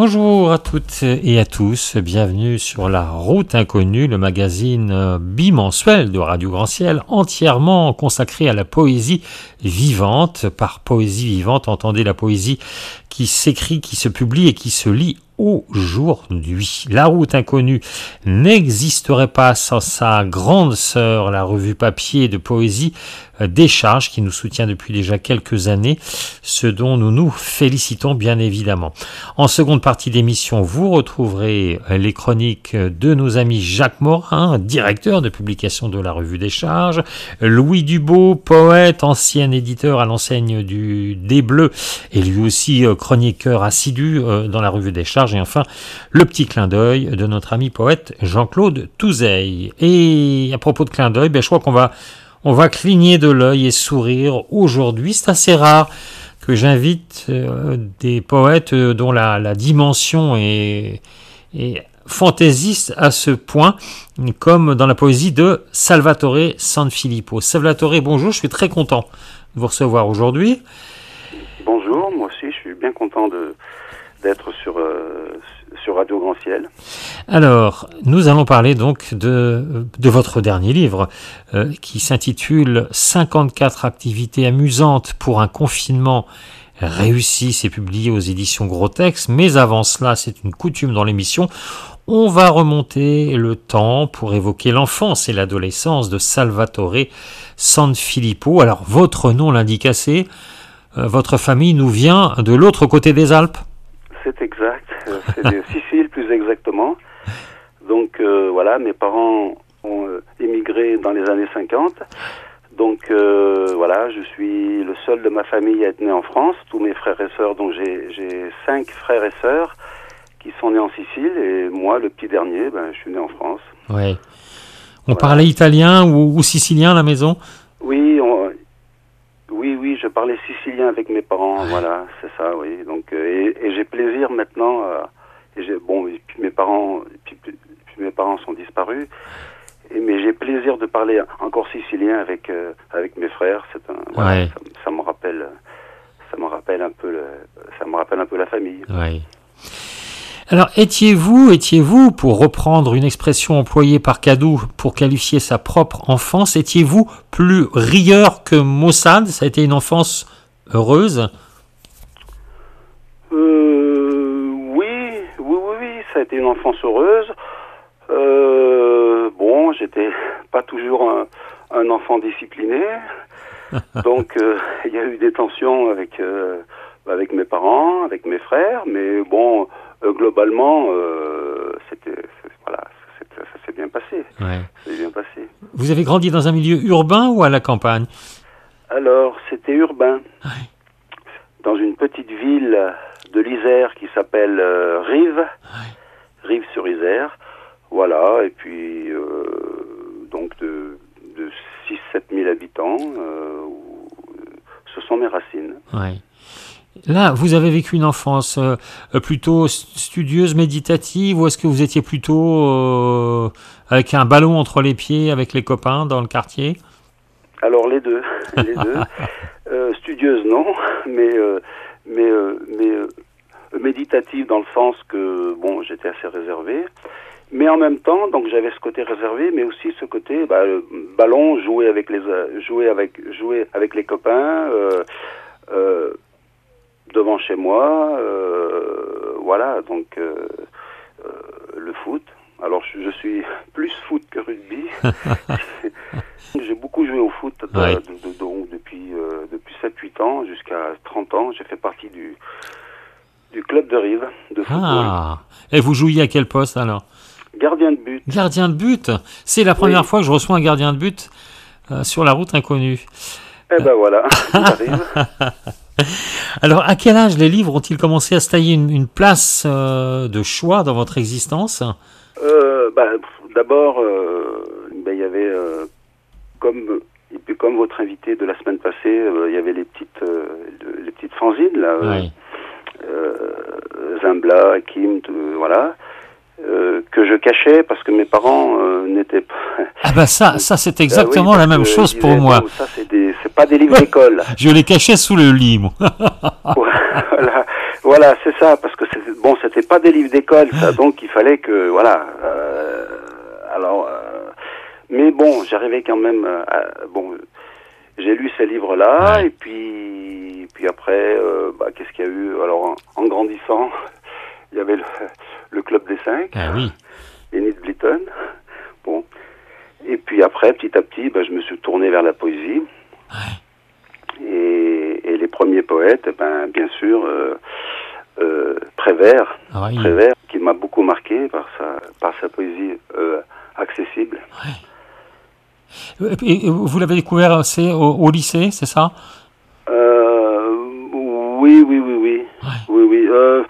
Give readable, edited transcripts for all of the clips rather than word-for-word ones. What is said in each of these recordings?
Bonjour à toutes et à tous, bienvenue sur La Route Inconnue, le magazine bimensuel de Radio Grand Ciel, entièrement consacré à la poésie vivante. Par poésie vivante, entendez la poésie qui s'écrit, qui se publie et qui se lit aujourd'hui. La Route Inconnue n'existerait pas sans sa grande sœur, la revue papier de poésie Décharge, qui nous soutient depuis déjà quelques années, ce dont nous nous félicitons bien évidemment. En seconde partie d'émission, vous retrouverez les chroniques de nos amis Jacques Morin, directeur de publication de la revue Décharge, Louis Dubo, poète, ancien éditeur à l'enseigne des Bleus, et lui aussi chroniqueur assidu dans la revue Décharge, et enfin le petit clin d'œil de notre ami poète Jean-Claude Touzeil. Et à propos de clin d'œil, je crois qu'on va cligner de l'œil et sourire aujourd'hui. C'est assez rare que j'invite des poètes dont la dimension est fantaisiste à ce point, comme dans la poésie de Salvatore Sanfilippo. Salvatore, bonjour, je suis très content de vous recevoir aujourd'hui. Bonjour, moi aussi je suis bien content d'être sur Radio Grand Ciel. Alors, nous allons parler donc de votre dernier livre qui s'intitule 54 activités amusantes pour un confinement réussi. C'est publié aux éditions Gros Texte, mais avant cela, c'est une coutume dans l'émission, on va remonter le temps pour évoquer l'enfance et l'adolescence de Salvatore Sanfilippo. Alors, votre nom l'indique assez, votre famille nous vient de l'autre côté des Alpes. C'est exact, c'est de Sicile plus exactement. Donc voilà, mes parents ont émigré dans les années 50. Donc voilà, je suis le seul de ma famille à être né en France. Tous mes frères et sœurs, donc j'ai 5 frères et sœurs qui sont nés en Sicile. Et moi, le petit dernier, je suis né en France. Ouais. On parlait italien ou sicilien à la maison ? Oui, je parlais sicilien avec mes parents, voilà, c'est ça, oui. Donc, et j'ai plaisir maintenant, et puis mes parents sont disparus, mais j'ai plaisir de parler encore sicilien avec mes frères. Ça me rappelle un peu la famille. Ouais. Alors, étiez-vous, pour reprendre une expression employée par Cadou pour qualifier sa propre enfance, étiez-vous plus rieur que maussade ? Ça a été une enfance heureuse ? Oui, ça a été une enfance heureuse. J'étais pas toujours un enfant discipliné, donc il y a eu des tensions avec mes parents, avec mes frères, mais bon... globalement, ça s'est bien passé. Ouais. Ça s'est bien passé. Vous avez grandi dans un milieu urbain ou à la campagne ? Alors, c'était urbain. Ouais. Dans une petite ville de l'Isère qui s'appelle Rives. Ouais. Rives-sur-Isère. Voilà, et puis, donc de 6-7 000 habitants, ce sont mes racines. Ouais. Là, vous avez vécu une enfance plutôt studieuse, méditative, ou est-ce que vous étiez plutôt avec un ballon entre les pieds avec les copains dans le quartier ? Alors les deux. Studieuse non, mais méditative dans le sens que j'étais assez réservé, mais en même temps donc j'avais ce côté réservé, mais aussi ce côté ballon, jouer avec les copains. Devant chez moi, voilà, donc le foot. Alors je suis plus foot que rugby. J'ai beaucoup joué au foot depuis 7-8 ans jusqu'à 30 ans. J'ai fait partie du club de Rives de football. Ah, et vous jouiez à quel poste alors ? Gardien de but. Gardien de but ? C'est la première fois que je reçois un gardien de but sur la route inconnue. Eh ben voilà, ça arrive. Alors, à quel âge les livres ont-ils commencé à se tailler une place de choix dans votre existence ? D'abord, il y avait, comme votre invité de la semaine passée, il y avait les petites fanzines, là, Zimbla, Kim, voilà, que je cachais parce que mes parents n'étaient pas... Ah bah ça c'est exactement la même chose pour moi. Ça c'est pas des livres d'école. Je les cachais sous le lit, moi. Voilà. Voilà, c'est ça, parce que c'était pas des livres d'école, ça, donc il fallait que, voilà. Mais bon, j'arrivais quand même. J'ai lu ces livres-là, Ouais. et puis après, qu'est-ce qu'il y a eu? Alors, en grandissant, il y avait le Club des Cinq, Ah oui. Enid Blyton. Bon. Et puis après, petit à petit, je me suis tourné vers la poésie. Ouais. Et les premiers poètes, bien sûr, Prévert. Ah oui. Prévert, qui m'a beaucoup marqué par sa poésie accessible. Et vous l'avez découvert au lycée, c'est ça? Oui. Ouais. Oui.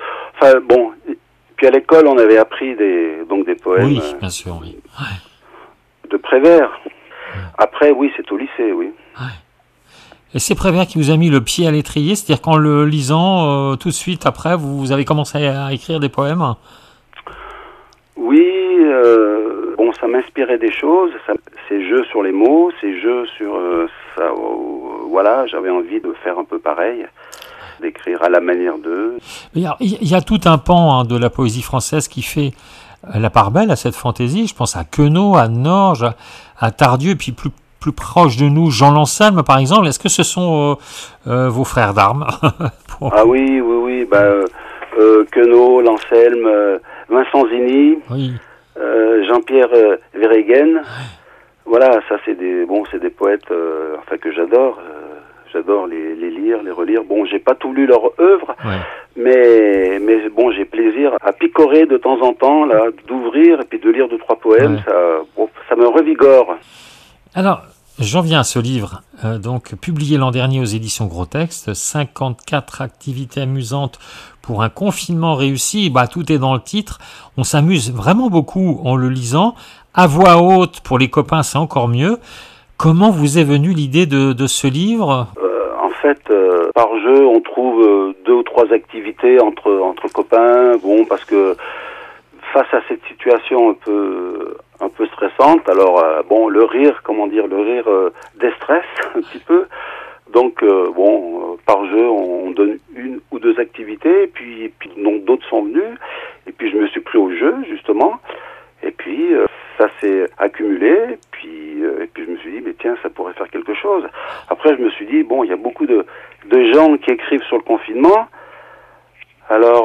Puis à l'école, on avait appris des poèmes Oui, bien sûr, oui. Ouais. de Prévert. Après, oui, c'est au lycée, oui. Ouais. Et c'est Prévert qui vous a mis le pied à l'étrier, c'est-à-dire qu'en le lisant, tout de suite après, vous avez commencé à écrire des poèmes? Oui, ça m'inspirait des choses, ces jeux sur les mots, ces jeux sur ça. Voilà, j'avais envie de faire un peu pareil, d'écrire à la manière d'eux. Il y a tout un pan de la poésie française qui fait la part belle à cette fantaisie. Je pense à Queneau, à Norge, à Tardieu, et puis plus proche de nous, Jean Lancelme, par exemple. Est-ce que ce sont vos frères d'armes? Ah oui. Queneau, Lancelme, Vincent Zini, Oui. Jean-Pierre Verhaegen. Voilà, ça c'est des poètes que j'adore. J'adore les lire, les relire. Bon, j'ai pas tout lu leur œuvre, mais j'ai plaisir à picorer de temps en temps, là, d'ouvrir et puis de lire 2-3 poèmes. Ça me revigore. Alors, j'en viens à ce livre, donc publié l'an dernier aux éditions Gros Texte, 54 activités amusantes pour un confinement réussi. Tout est dans le titre. On s'amuse vraiment beaucoup en le lisant. À voix haute, pour les copains, c'est encore mieux. Comment vous est venue l'idée de ce livre? En fait, par jeu, on trouve 2 ou 3 activités entre copains. Bon, parce que face à cette situation un peu stressante, alors le rire déstresse un petit peu. Donc par jeu, on donne 1 ou 2 activités, et puis donc d'autres sont venus, et puis je me suis pris au jeu justement, et puis ça s'est accumulé, et puis je me suis dit mais tiens, ça pourrait faire quelque chose. Après je me suis dit il y a beaucoup de gens qui écrivent sur le confinement. Alors,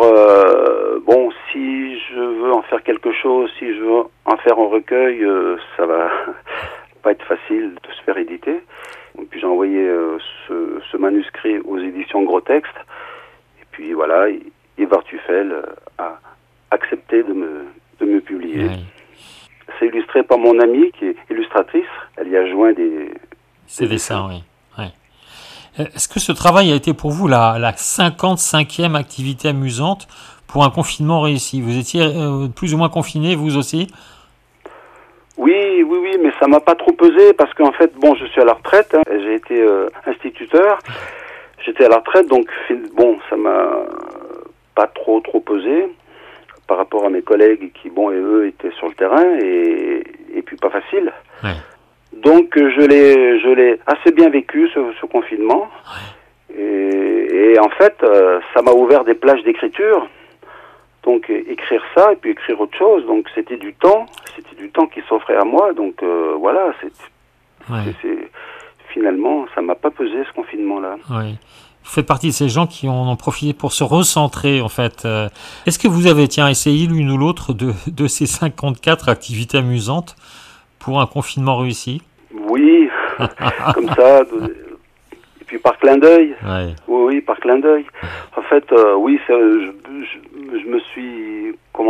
si je veux en faire quelque chose, si je veux en faire un recueil, ça va pas être facile de se faire éditer. Et puis j'ai envoyé ce manuscrit aux éditions Gros Texte. Et puis voilà, Ivar Tufel a accepté de me publier. Oui. C'est illustré par mon amie qui est illustratrice. Elle y a joint des dessins, oui. Est-ce que ce travail a été pour vous la 55e activité amusante pour un confinement réussi? Vous étiez plus ou moins confiné, vous aussi? Oui, mais ça m'a pas trop pesé parce qu'en fait, je suis à la retraite. J'ai été instituteur. J'étais à la retraite, donc ça m'a pas trop pesé par rapport à mes collègues qui, eux étaient sur le terrain et puis pas facile. Ouais. Donc je l'ai assez bien vécu ce confinement. Ouais. Et en fait, ça m'a ouvert des plages d'écriture. Donc écrire ça et puis écrire autre chose. Donc c'était du temps qui s'offrait à moi. Donc voilà, finalement, ça m'a pas pesé ce confinement-là. Oui. Vous faites partie de ces gens qui en ont profité pour se recentrer, en fait. Est-ce que vous avez, essayé l'une ou l'autre de ces 54 activités amusantes pour un confinement réussi? Oui, comme ça, et puis par clin d'œil. Ouais. Oui, par clin d'œil. En fait, oui, je me suis,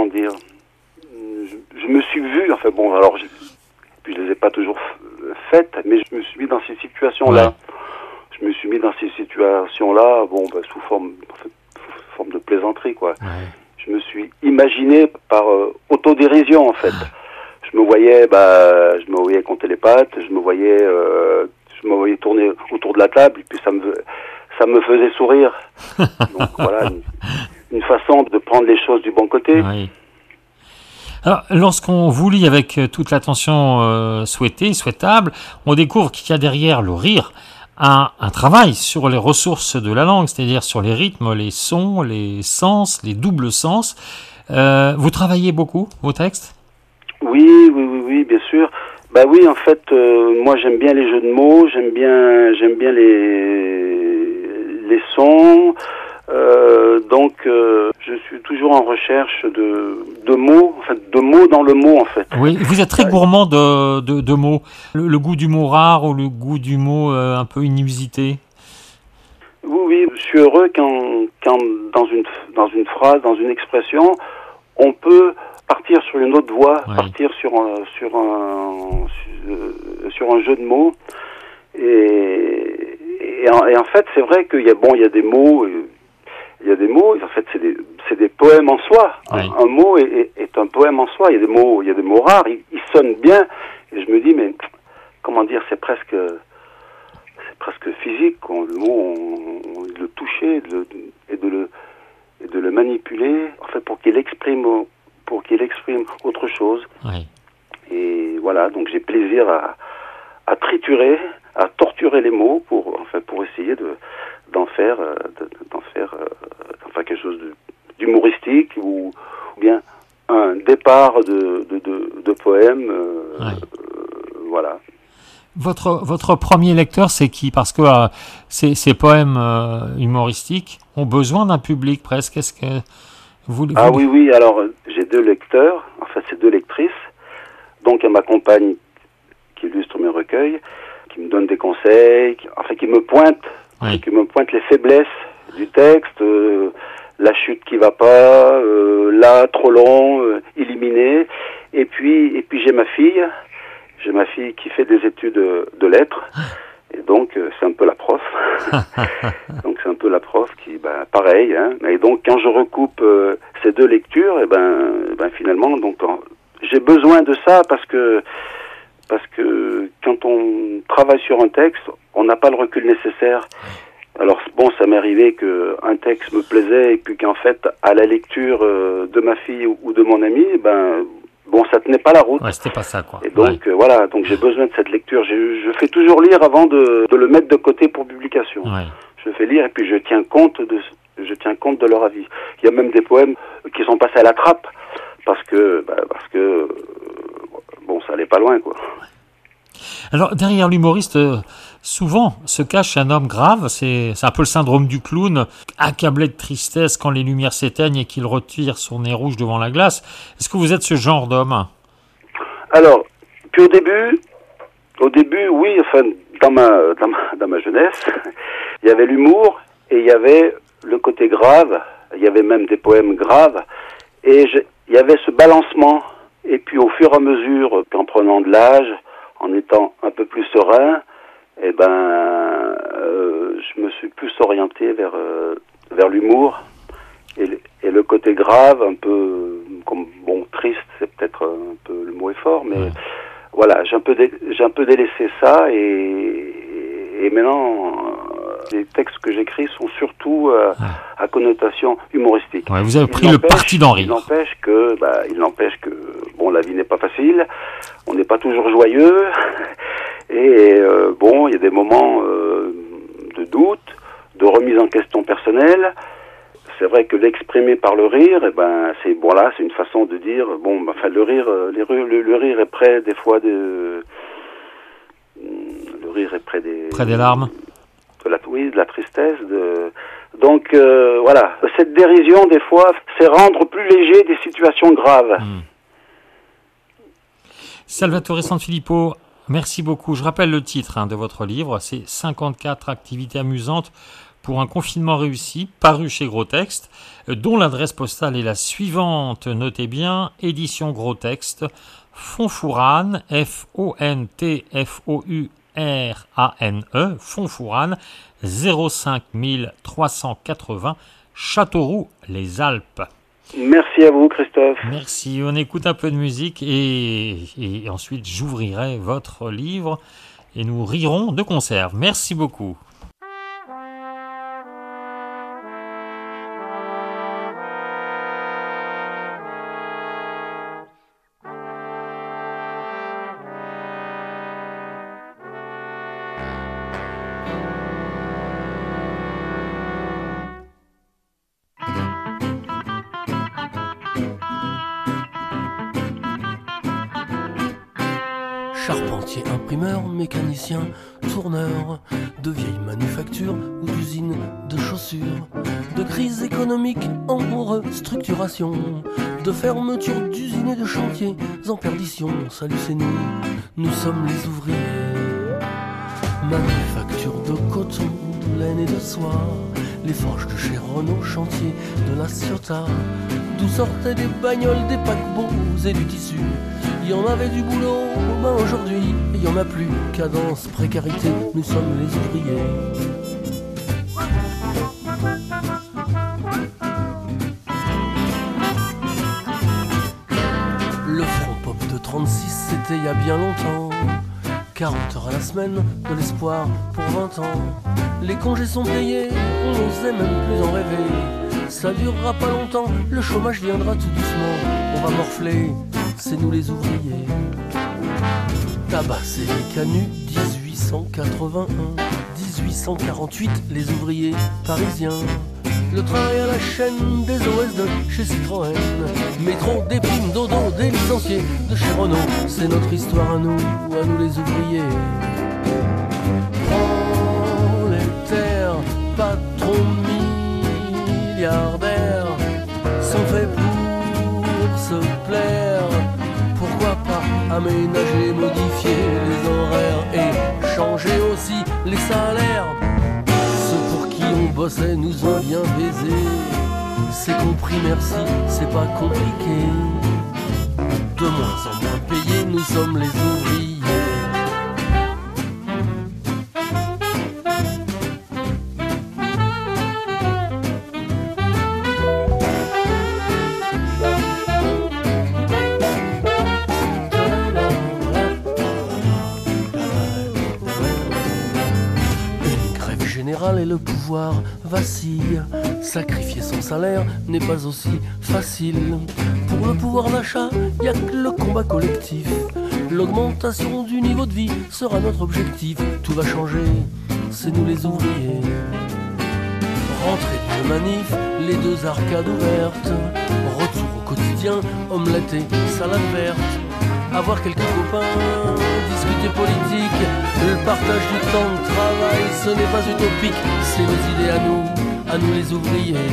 je me suis vu, puis je les ai pas toujours faites, mais je me suis mis dans ces situations-là. Ouais. Je me suis mis dans ces situations-là, sous forme de plaisanterie, quoi. Ouais. Je me suis imaginé par autodérision, en fait. Je me voyais compter les pattes, je me voyais tourner autour de la table, et puis ça me faisait sourire. Donc voilà, une façon de prendre les choses du bon côté. Oui. Alors, lorsqu'on vous lit avec toute l'attention souhaitable, on découvre qu'il y a derrière le rire un travail sur les ressources de la langue, c'est-à-dire sur les rythmes, les sons, les sens, les doubles sens. Vous travaillez beaucoup vos textes? Oui, bien sûr. Bah oui, en fait, moi j'aime bien les jeux de mots, j'aime bien les sons. Je suis toujours en recherche de mots, en fait, de mots dans le mot, en fait. Oui, vous êtes très gourmand de mots. Le goût du mot rare ou le goût du mot un peu inusité. Oui, je suis heureux quand dans une phrase, dans une expression, on peut partir sur une autre voie, Oui. partir sur un jeu de mots. Et en fait, c'est vrai qu'il y a des mots. Il y a des mots, en fait, c'est des poèmes en soi. Oui. Un mot est un poème en soi. Il y a des mots rares, ils sonnent bien. Et je me dis, mais comment dire, c'est presque physique, quoi. Le mot, de le toucher et de le manipuler, en fait, pour qu'il exprime autre chose. Oui. Et voilà, donc j'ai plaisir à triturer, à torturer les mots pour essayer d'en faire quelque chose d'humoristique ou bien un départ de poème. Oui. Voilà. Votre premier lecteur, c'est qui? Parce que ces poèmes humoristiques ont besoin d'un public presque. Est-ce que Ah oui, alors j'ai 2 lecteurs, en fait c'est 2 lectrices, donc elles m'accompagnent, qui illustrent mes recueils, qui me donnent des conseils, qui me pointent, Oui. qui me pointent les faiblesses du texte, la chute qui va pas, là trop long, éliminé. Et puis j'ai ma fille qui fait des études de lettres. Et donc c'est un peu la prof. Donc c'est un peu la prof qui, pareil. Hein. Et donc quand je recoupe ces 2 lectures, et finalement, donc j'ai besoin de ça parce que quand on travaille sur un texte, on n'a pas le recul nécessaire. Alors bon, ça m'est arrivé que un texte me plaisait et puis qu'en fait, à la lecture de ma fille ou de mon ami, ça tenait pas la route. Ouais, c'était pas ça, quoi. Et donc voilà, donc j'ai besoin de cette lecture. Je fais toujours lire avant de le mettre de côté pour publication. Ouais. Je fais lire et puis je tiens compte de leur avis. Il y a même des poèmes qui sont passés à la trappe parce que ça allait pas loin, quoi. Alors, derrière l'humoriste, souvent se cache un homme grave. C'est un peu le syndrome du clown, accablé de tristesse quand les lumières s'éteignent et qu'il retire son nez rouge devant la glace. Est-ce que vous êtes ce genre d'homme? Alors, puis au début, oui, enfin, dans ma jeunesse, il y avait l'humour et il y avait le côté grave. Il y avait même des poèmes graves. Et il y avait ce balancement. Et puis au fur et à mesure, en prenant de l'âge, en étant un peu plus serein, je me suis plus orienté vers l'humour et le côté grave, un peu triste, c'est peut-être un peu, le mot est fort, mais voilà, j'ai un peu délaissé ça et maintenant les textes que j'écris sont surtout à connotation humoristique. Ouais, vous avez pris le parti d'en rire. Il n'empêche que la vie n'est pas facile, on n'est pas toujours joyeux et il y a des moments de doute, de remise en question personnelle. C'est vrai que l'exprimer par le rire, c'est une façon de dire le rire est près des fois le rire est près des larmes, de la tristesse, donc voilà, cette dérision des fois c'est rendre plus léger des situations graves. Salvatore Sanfilippo, merci beaucoup. Je rappelle le titre de votre livre, c'est 54 activités amusantes pour un confinement réussi, paru chez Gros Texte, dont l'adresse postale est la suivante, notez bien, édition Gros Texte, Fontfourane, F-O-N-T-F-O-U-R-A-N-E, Fontfourane, 05 380, Châteauroux, les Alpes. Merci à vous, Christophe. Merci, on écoute un peu de musique et ensuite j'ouvrirai votre livre et nous rirons de conserve. Merci beaucoup. Charpentier, imprimeur, mécanicien, tourneur, de vieilles manufactures ou d'usines de chaussures, de crise économique en restructuration, de fermeture d'usines et de chantiers en perdition. Salut, c'est nous, nous sommes les ouvriers. Manufacture de coton, de laine et de soie, les forges de chez Renault, chantier de la Ciotat, d'où sortaient des bagnoles, des paquebots et du tissu. Il y en avait du boulot, ben aujourd'hui, il y en a plus. Cadence, précarité, nous sommes les ouvriers. Le front pop de 36, c'était il y a bien longtemps. 40 heures à la semaine, de l'espoir pour 20 ans. Les congés sont payés, on n'osait même plus en rêver. Ça durera pas longtemps, le chômage viendra tout doucement. On va morfler, c'est nous les ouvriers. Tabasser les canuts, 1881, 1848, les ouvriers parisiens. Le train est à la chaîne des OS de chez Citroën. Métro, des primes, dodo, des licenciés de chez Renault. C'est notre histoire à nous les ouvriers. Prolétaires, patrons milliardaires, sont faits pour se plaire. Pourquoi pas aménager, modifier les horaires et changer aussi les salaires? Ceux pour qui on bossait nous ont bien baisés. C'est compris, merci, c'est pas compliqué. De moins en moins payés, nous sommes les ouvriers. Et le pouvoir vacille. Sacrifier son salaire n'est pas aussi facile. Pour le pouvoir d'achat, y a que le combat collectif. L'augmentation du niveau de vie sera notre objectif. Tout va changer, c'est nous les ouvriers. Rentrée de manif, les deux arcades ouvertes. Retour au quotidien, omelette et salade verte. Avoir quelques copains, discuter politique, le partage du temps de travail, ce n'est pas utopique, c'est nos idées à nous les ouvriers.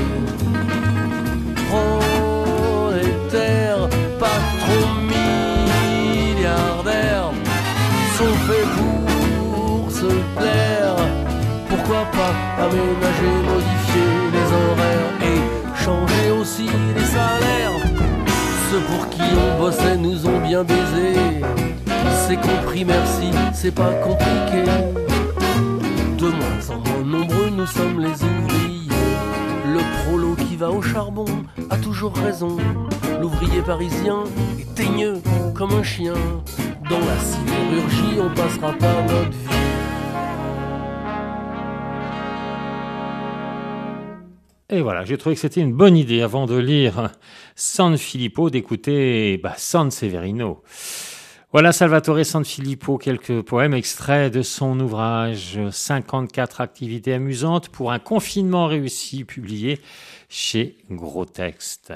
Prolétaires, patrons milliardaires, sont faits pour se plaire. Pourquoi pas aménager, modifier les horaires et changer aussi les salaires? Ceux pour qui on bossait nous ont bien baisés. C'est compris, merci, c'est pas compliqué. De moins en moins nombreux, nous sommes les ouvriers. Le prolo qui va au charbon a toujours raison. L'ouvrier parisien est teigneux comme un chien. Dans la sidérurgie, on passera par notre vie. Et voilà, j'ai trouvé que c'était une bonne idée, avant de lire San Filippo, d'écouter San Severino. Voilà Salvatore San Filippo, quelques poèmes extraits de son ouvrage 54 activités amusantes pour un confinement réussi, publié chez Gros Texte.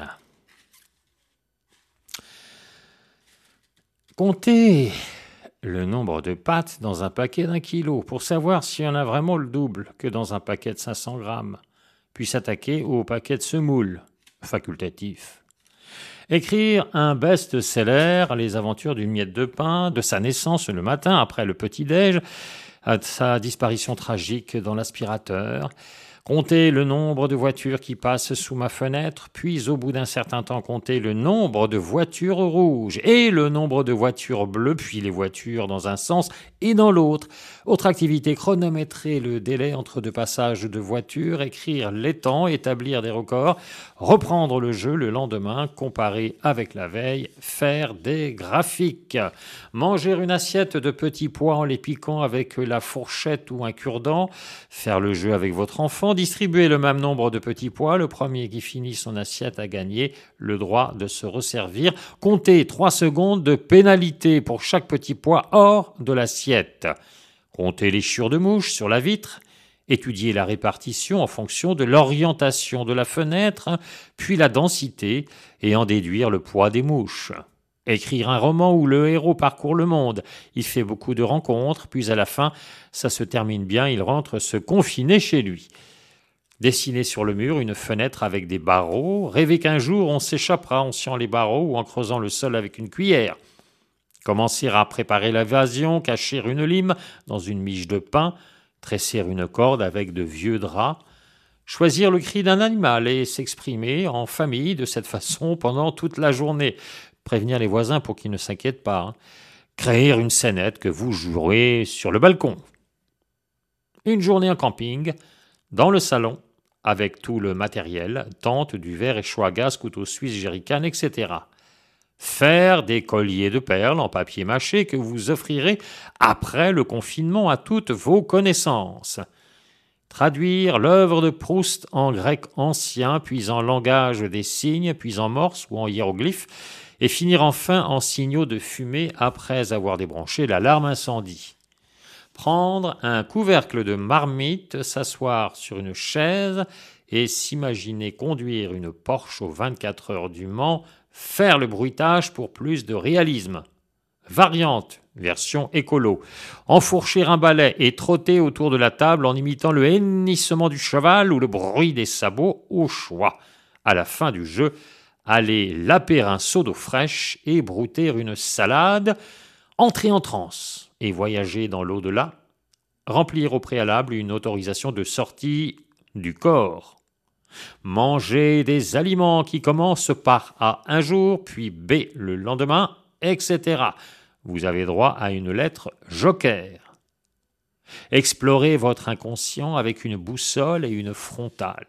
Comptez le nombre de pâtes dans un paquet d'1 kilo pour savoir s'il y en a vraiment le double que dans un paquet de 500 grammes. Puis s'attaquer au paquet de semoule, facultatif. Écrire un best-seller, les aventures d'une miette de pain, de sa naissance le matin après le petit-déj, à sa disparition tragique dans l'aspirateur. Compter le nombre de voitures qui passent sous ma fenêtre, puis au bout d'un certain temps compter le nombre de voitures rouges et le nombre de voitures bleues, puis les voitures dans un sens et dans l'autre. Autre activité, chronométrer le délai entre deux passages de voitures, écrire les temps, établir des records, reprendre le jeu le lendemain, comparer avec la veille, faire des graphiques. Manger une assiette de petits pois en les piquant avec la fourchette ou un cure-dent, faire le jeu avec votre enfant, distribuer le même nombre de petits pois, le premier qui finit son assiette a gagné le droit de se resservir, compter 3 secondes de pénalité pour chaque petit pois hors de l'assiette. Compter les chiures de mouches sur la vitre, étudier la répartition en fonction de l'orientation de la fenêtre, puis la densité et en déduire le poids des mouches. Écrire un roman où le héros parcourt le monde. Il fait beaucoup de rencontres, puis à la fin, ça se termine bien, il rentre se confiner chez lui. Dessiner sur le mur une fenêtre avec des barreaux, rêver qu'un jour on s'échappera en sciant les barreaux ou en creusant le sol avec une cuillère. Commencer à préparer l'évasion, cacher une lime dans une miche de pain, tresser une corde avec de vieux draps, choisir le cri d'un animal et s'exprimer en famille de cette façon pendant toute la journée. Prévenir les voisins pour qu'ils ne s'inquiètent pas. Créer une scénette que vous jouerez sur le balcon. Une journée en camping, dans le salon, avec tout le matériel, tente, duvet, réchaud à gaz, couteau suisse, jerrycan, etc. Faire des colliers de perles en papier mâché que vous offrirez après le confinement à toutes vos connaissances. Traduire l'œuvre de Proust en grec ancien, puis en langage des signes, puis en morse ou en hiéroglyphes, et finir enfin en signaux de fumée après avoir débranché l'alarme incendie. Prendre un couvercle de marmite, s'asseoir sur une chaise et s'imaginer conduire une Porsche aux 24 heures du Mans, faire le bruitage pour plus de réalisme. Variante, version écolo. Enfourcher un balai et trotter autour de la table en imitant le hennissement du cheval ou le bruit des sabots au choix. À la fin du jeu, aller laper un seau d'eau fraîche et brouter une salade, entrer en transe et voyager dans l'au-delà, remplir au préalable une autorisation de sortie du corps, manger des aliments qui commencent par A un jour, puis B le lendemain, etc. Vous avez droit à une lettre joker. Explorez votre inconscient avec une boussole et une frontale.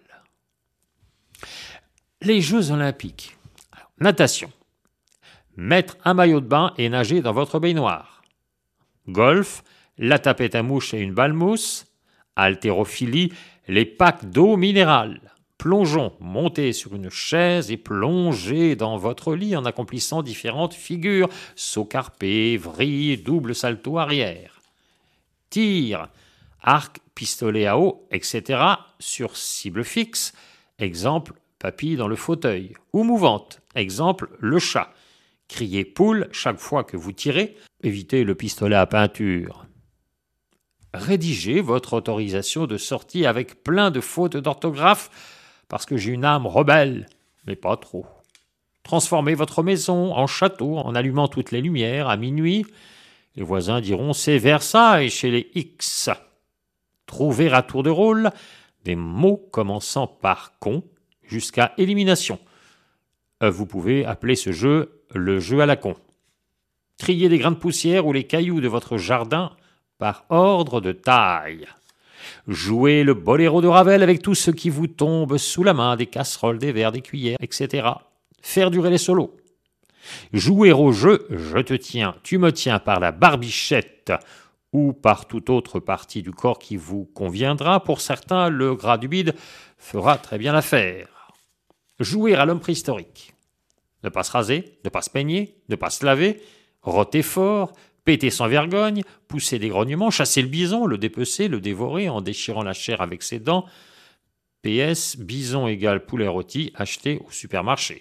Les Jeux Olympiques. Alors, natation. Mettre un maillot de bain et nager dans votre baignoire. Golf, la tapette à mouche et une balle mousse. Haltérophilie, les packs d'eau minérale. Plongeon, montez sur une chaise et plongez dans votre lit en accomplissant différentes figures, saut carpé, vrille, double salto arrière. Tir, arc, pistolet à eau, etc. sur cible fixe, exemple papille dans le fauteuil, ou mouvante, exemple le chat. Criez poule chaque fois que vous tirez, évitez le pistolet à peinture. Rédigez votre autorisation de sortie avec plein de fautes d'orthographe, parce que j'ai une âme rebelle, mais pas trop. Transformez votre maison en château en allumant toutes les lumières à minuit. Les voisins diront « c'est Versailles chez les X ». Trouvez à tour de rôle des mots commençant par « con » jusqu'à « élimination ». Vous pouvez appeler ce jeu le jeu à la con. Triez des grains de poussière ou les cailloux de votre jardin par ordre de taille. Jouez le boléro de Ravel avec tout ce qui vous tombe sous la main, des casseroles, des verres, des cuillères, etc. Faire durer les solos. Jouer au jeu « je te tiens, tu me tiens » par la barbichette ou par toute autre partie du corps qui vous conviendra. Pour certains, le gras du bide fera très bien l'affaire. Jouer à l'homme préhistorique. Ne pas se raser, ne pas se peigner, ne pas se laver, roter fort, péter sans vergogne, pousser des grognements, chasser le bison, le dépecer, le dévorer en déchirant la chair avec ses dents. PS, bison égale poulet rôti acheté au supermarché.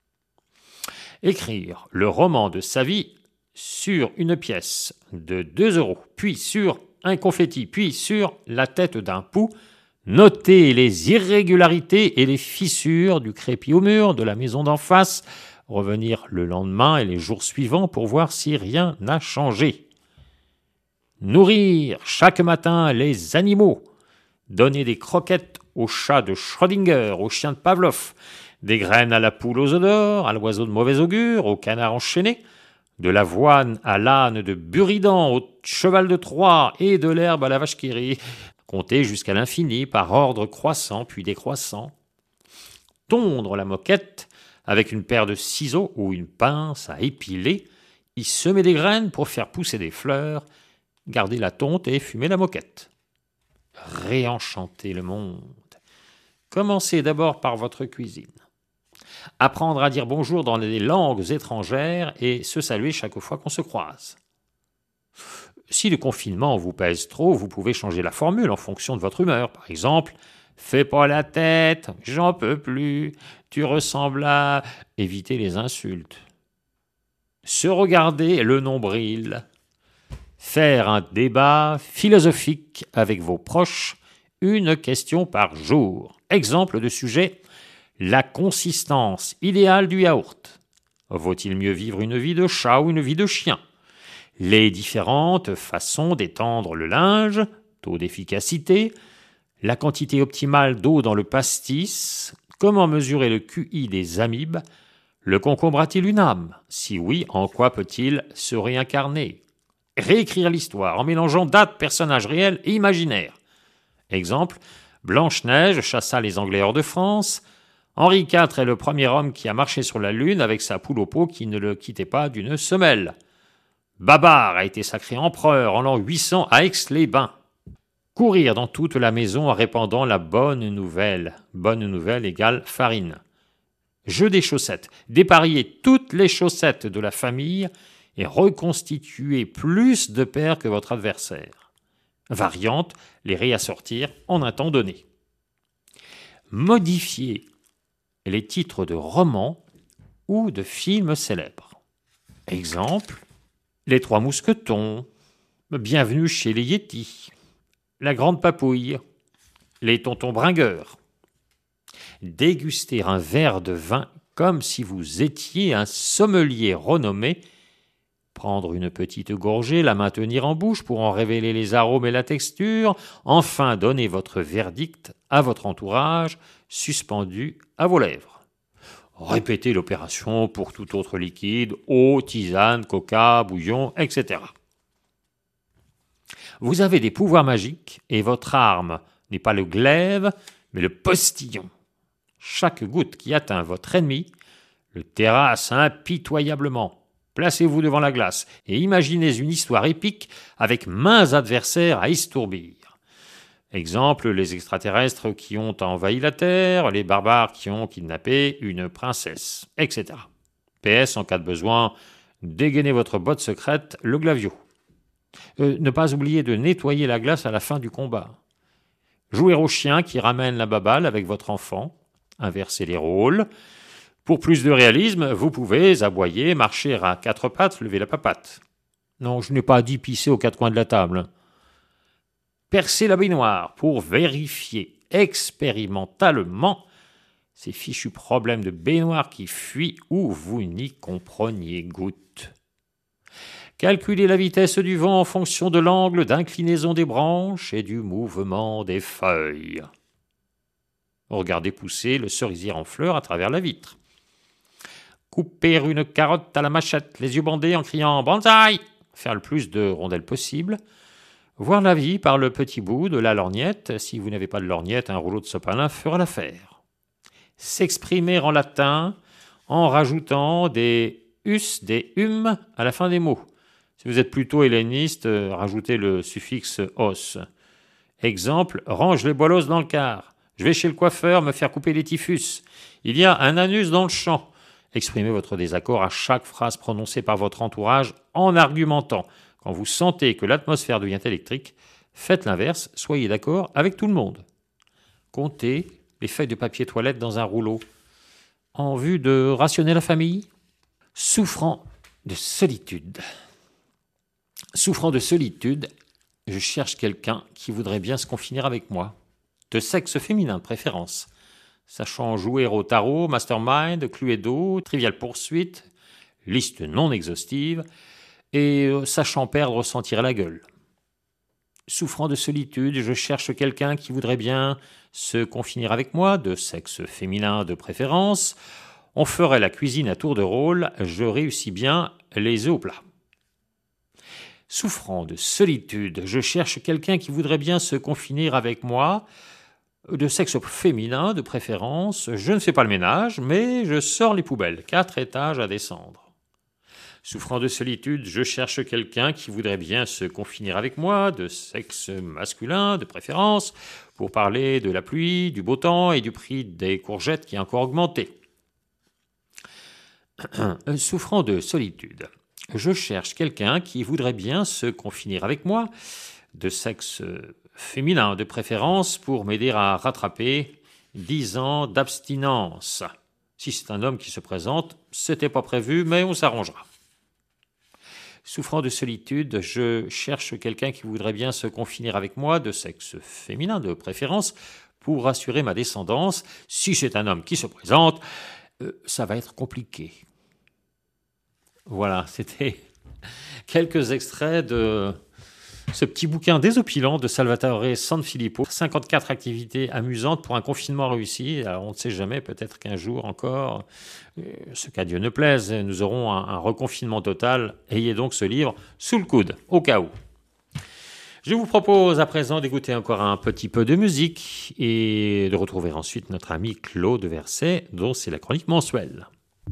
Écrire le roman de sa vie sur une pièce de 2 €, puis sur un confetti, puis sur la tête d'un pou. Noter les irrégularités et les fissures du crépi au mur de la maison d'en face. Revenir le lendemain et les jours suivants pour voir si rien n'a changé. Nourrir chaque matin les animaux. Donner des croquettes au chat de Schrödinger, au chien de Pavlov, des graines à la poule aux odeurs, à l'oiseau de mauvais augure, au canard enchaîné, de l'avoine à l'âne de Buridan, au cheval de Troie et de l'herbe à la vache qui rit. Compter jusqu'à l'infini par ordre croissant puis décroissant. Tondre la moquette avec une paire de ciseaux ou une pince à épiler, y semer des graines pour faire pousser des fleurs, garder la tonte et fumer la moquette. Réenchanter le monde. Commencez d'abord par votre cuisine. Apprendre à dire bonjour dans les langues étrangères et se saluer chaque fois qu'on se croise. Si le confinement vous pèse trop, vous pouvez changer la formule en fonction de votre humeur. Par exemple, « Fais pas la tête, j'en peux plus, tu ressembles à… » Évitez les insultes. se regarder le nombril, faire un débat philosophique avec vos proches, une question par jour. Exemple de sujet, la consistance idéale du yaourt. Vaut-il mieux vivre une vie de chat ou une vie de chien? Les différentes façons d'étendre le linge, taux d'efficacité, la quantité optimale d'eau dans le pastis, comment mesurer le QI des amibes, le concombre a-t-il une âme? Si oui, en quoi peut-il se réincarner? Réécrire l'histoire en mélangeant dates, personnages réels et imaginaires. Exemple, Blanche-Neige chassa les Anglais hors de France. Henri IV est le premier homme qui a marché sur la Lune avec sa poule au pot qui ne le quittait pas d'une semelle. Babar a été sacré empereur en l'an 800 à Aix-les-Bains. Courir dans toute la maison en répandant la bonne nouvelle. Bonne nouvelle égale farine. Jeu des chaussettes. Dépareiller toutes les chaussettes de la famille et reconstituer plus de paires que votre adversaire. Variante, les réassortir en un temps donné. Modifier les titres de romans ou de films célèbres. Exemple, Les Trois Mousquetons, Bienvenue chez les Yétis, La Grande Papouille, Les Tontons Bringueurs. Déguster un verre de vin comme si vous étiez un sommelier renommé, prendre une petite gorgée, la maintenir en bouche pour en révéler les arômes et la texture, enfin donner votre verdict à votre entourage, suspendu à vos lèvres. Répétez l'opération pour tout autre liquide, eau, tisane, coca, bouillon, etc. Vous avez des pouvoirs magiques et votre arme n'est pas le glaive, mais le postillon. Chaque goutte qui atteint votre ennemi le terrasse impitoyablement. Placez-vous devant la glace et imaginez une histoire épique avec maints adversaires à estourbir. Exemple, les extraterrestres qui ont envahi la Terre, les barbares qui ont kidnappé une princesse, etc. PS, en cas de besoin, dégainez votre botte secrète, le glavio. Ne pas oublier de nettoyer la glace à la fin du combat. Jouer au chien qui ramène la baballe avec votre enfant. Inverser les rôles. Pour plus de réalisme, vous pouvez aboyer, marcher à quatre pattes, lever la papate. Non, je n'ai pas dit pisser aux quatre coins de la table. Percer la baignoire pour vérifier expérimentalement ces fichus problèmes de baignoire qui fuient ou vous n'y compreniez goutte. Calculer la vitesse du vent en fonction de l'angle d'inclinaison des branches et du mouvement des feuilles. Regardez pousser le cerisier en fleurs à travers la vitre. Couper une carotte à la machette, les yeux bandés en criant « Banzai !» Faire le plus de rondelles possible. Voir la vie par le petit bout de la lorgnette. Si vous n'avez pas de lorgnette, un rouleau de sopalin fera l'affaire. S'exprimer en latin en rajoutant des us, des à la fin des mots. Si vous êtes plutôt helléniste, rajoutez le suffixe os. Exemple, range les bolos dans le car. Je vais chez le coiffeur me faire couper les typhus. Il y a un anus dans le champ. Exprimez votre désaccord à chaque phrase prononcée par votre entourage en argumentant. Quand vous sentez que l'atmosphère devient électrique, faites l'inverse, soyez d'accord avec tout le monde. Comptez les feuilles de papier toilette dans un rouleau. En vue de rationner la famille. Souffrant de solitude. Souffrant de solitude, je cherche quelqu'un qui voudrait bien se confiner avec moi. De sexe féminin de préférence. Sachant jouer au tarot, mastermind, Cluedo, Trivial Poursuite, liste non exhaustive, et sachant perdre sans tirer la gueule. Souffrant de solitude, je cherche quelqu'un qui voudrait bien se confiner avec moi, de sexe féminin de préférence. On ferait la cuisine à tour de rôle, je réussis bien les œufs au plat. Souffrant de solitude, je cherche quelqu'un qui voudrait bien se confiner avec moi, de sexe féminin de préférence. Je ne fais pas le ménage, mais je sors les poubelles, 4 étages à descendre. Souffrant de solitude, je cherche quelqu'un qui voudrait bien se confiner avec moi, de sexe masculin de préférence, pour parler de la pluie, du beau temps et du prix des courgettes qui a encore augmenté. Souffrant de solitude, je cherche quelqu'un qui voudrait bien se confiner avec moi, de sexe féminin de préférence, pour m'aider à rattraper 10 ans d'abstinence. Si c'est un homme qui se présente, c'était pas prévu, mais on s'arrangera. Souffrant de solitude, je cherche quelqu'un qui voudrait bien se confiner avec moi, de sexe féminin de préférence, pour assurer ma descendance. Si c'est un homme qui se présente, ça va être compliqué. Voilà, c'était quelques extraits de ce petit bouquin désopilant de Salvatore Sanfilippo. 54 activités amusantes pour un confinement réussi. Alors on ne sait jamais, peut-être qu'un jour encore, ce qu'à Dieu ne plaise, nous aurons un reconfinement total. Ayez donc ce livre sous le coude, au cas où. Je vous propose à présent d'écouter encore un petit peu de musique et de retrouver ensuite notre ami Claude Verset, dont c'est la chronique mensuelle.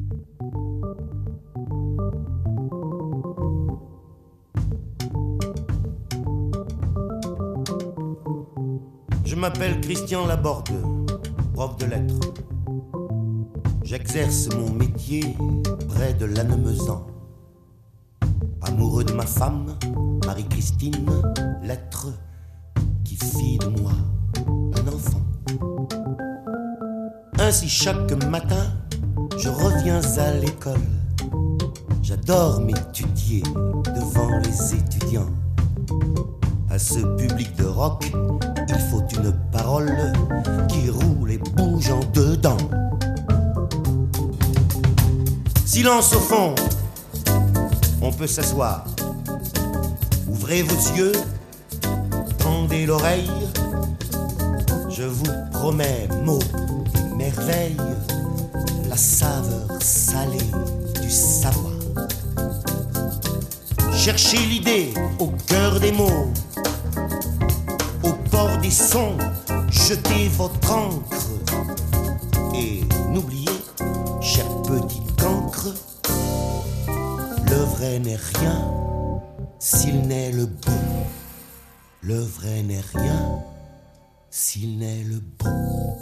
Je m'appelle Christian Laborde, prof de lettres. J'exerce mon métier près de Lannemezan. Amoureux de ma femme, Marie-Christine, lettre qui fit de moi un enfant. Ainsi chaque matin, je reviens à l'école. J'adore m'étudier devant les étudiants. À ce public de rock, il faut une parole qui roule et bouge en dedans. Silence au fond, on peut s'asseoir. Ouvrez vos yeux, tendez l'oreille. Je vous promets mots et merveilles, la saveur salée du savoir. Cherchez l'idée au cœur des mots, au port des sons, jetez votre encre. Et n'oubliez, cher petit cancre, le vrai n'est rien s'il n'est le beau. Le vrai n'est rien s'il n'est le beau.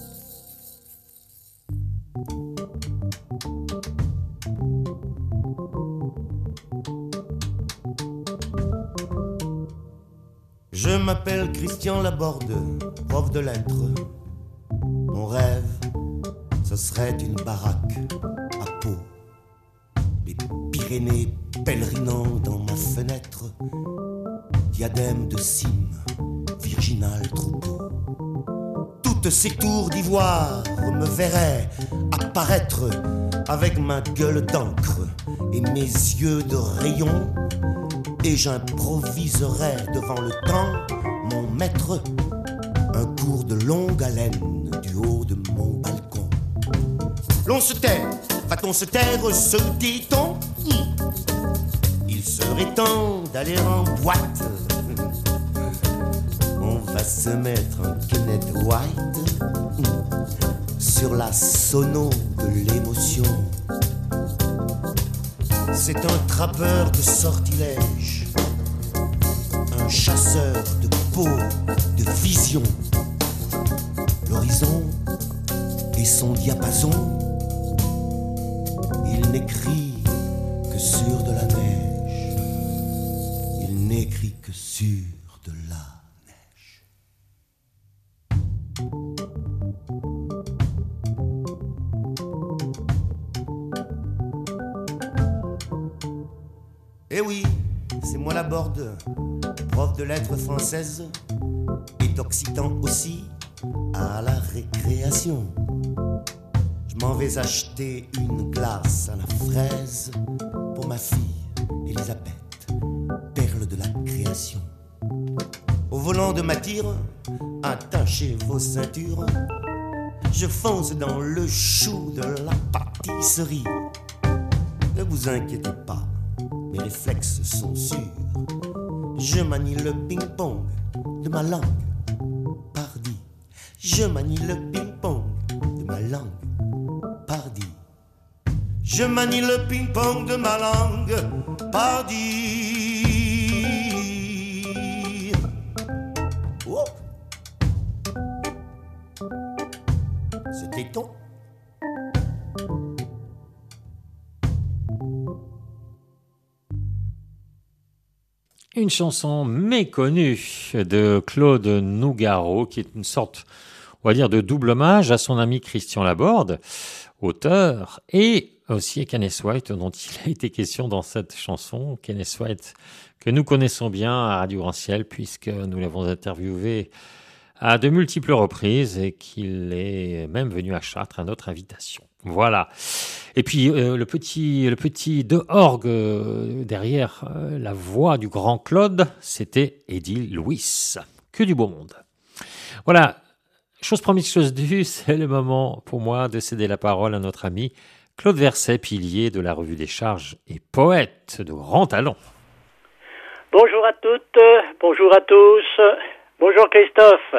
Je m'appelle Christian Laborde, prof de lettres. Mon rêve, ce serait une baraque à Pau. Les Pyrénées pèlerinant dans ma fenêtre, diadème de cime, virginal troupeau. Toutes ces tours d'ivoire me verraient apparaître avec ma gueule d'encre et mes yeux de rayon. Et j'improviserai devant le temps, mon maître, un cours de longue haleine du haut de mon balcon. L'on se tait, va-t-on se taire, se dit-on? Il serait temps d'aller en boîte. On va se mettre en Kenneth White sur la sono de l'émotion. C'est un trappeur de sortilèges, un chasseur de peau, de vision. L'horizon et son diapason, il n'écrit que sur de la neige. Il n'écrit que sur de la neige. Eh oui, c'est moi Laborde, prof de lettres françaises et d'occitan aussi à la récréation. Je m'en vais acheter une glace à la fraise pour ma fille Elisabeth, perle de la création. Au volant de ma tire, attachez vos ceintures, je fonce dans le chou de la pâtisserie. Ne vous inquiétez pas, mes réflexes sont sûrs. Je manie le ping-pong de ma langue, pardi. Je manie le ping-pong de ma langue, pardi. Je manie le ping-pong de ma langue, pardi. Oh. C'était ton. Une chanson méconnue de Claude Nougaro, qui est une sorte, on va dire, de double hommage à son ami Christian Laborde, auteur, et aussi Kenneth White, dont il a été question dans cette chanson. Kenneth White, que nous connaissons bien à Radio Grand Ciel, puisque nous l'avons interviewé à de multiples reprises et qu'il est même venu à Chartres à notre invitation. Voilà. Et puis le petit de orgue derrière la voix du grand Claude, c'était Eddie Louis. Que du beau monde. Voilà. Chose promise, chose due, c'est le moment pour moi de céder la parole à notre ami Claude Verset, pilier de la Revue des Charges et poète de grand talent. Bonjour à toutes, bonjour à tous, bonjour Christophe.